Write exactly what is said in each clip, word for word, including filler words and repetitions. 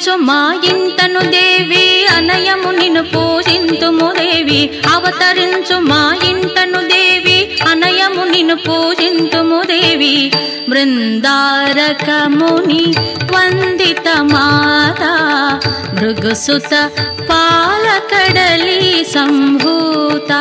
అవతరించు మా ఇంటను దేవి అనయము నిన్ను పూజింతుము దేవి అవతరించు మా ఇంటను దేవి అనయము నిన్ను పూజింతుము దేవి బృందారకముని వందిత మాతా భృగుసుత పాలకడలి సంభూత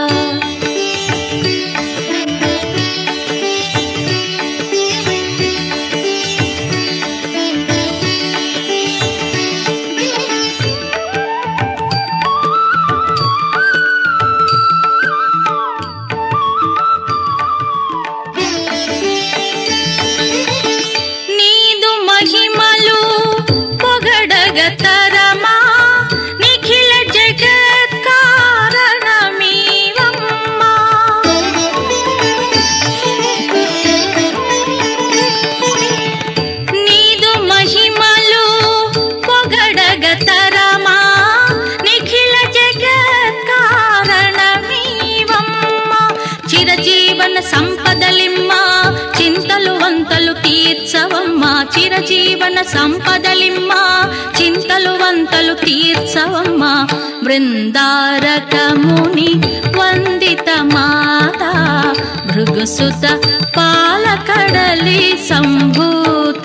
సంపదలిమ్మ చింతలు వంతలు తీర్చవమ్మ చిరజీవన సంపదలిమ్మ చింతలు వంతలు తీర్చవమ్మ బృందారకముని వందిత మాతా భృగుసుత పాలకడలి సంభూత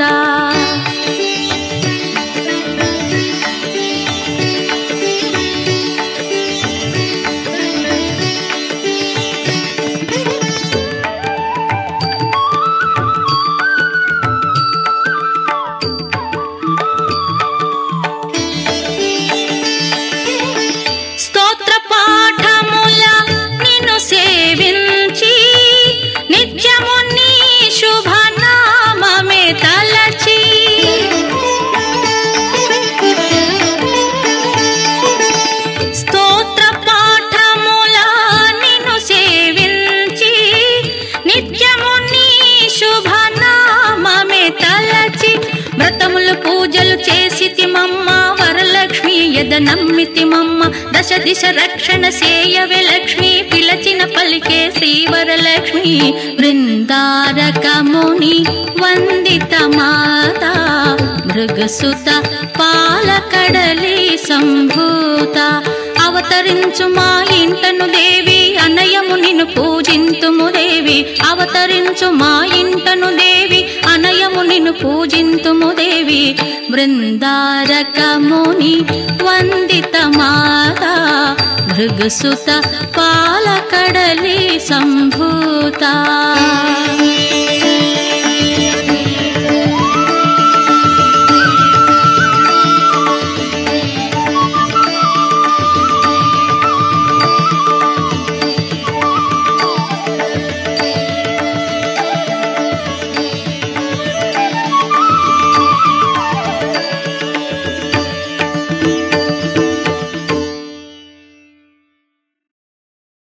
పూజలు చేసితి మమ్మ వరలక్ష్మి ఎద నమ్మితి మమ్మ దశ దిశ రక్షణ సేయవే లక్ష్మి పిలచిన పలికే శ్రీ వరలక్ష్మి బృందారకముని వందిత మాతా భృగుసుత పాలకడలి సంభూత అవతరించు మా ఇంటను దేవి అనయము నిన్ను పూజింతుము దేవి అవతరించు మా ఇంటను దేవి అనయము నిన్ను పూజింతుము దేవి బృందారకముని వందిత మాతా భృగుసుత పాలకడలి సంభూత